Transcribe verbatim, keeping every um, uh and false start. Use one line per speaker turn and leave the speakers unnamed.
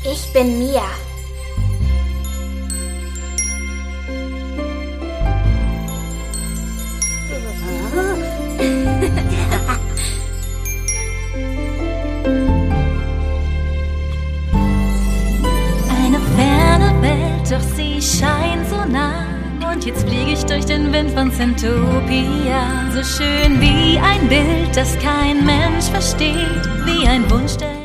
Ich bin Mia.
Eine ferne Welt, doch sie scheint so nah. Und jetzt fliege ich durch den Wind von Zentopia. So schön wie ein Bild, das kein Mensch versteht, wie ein Wunsch, der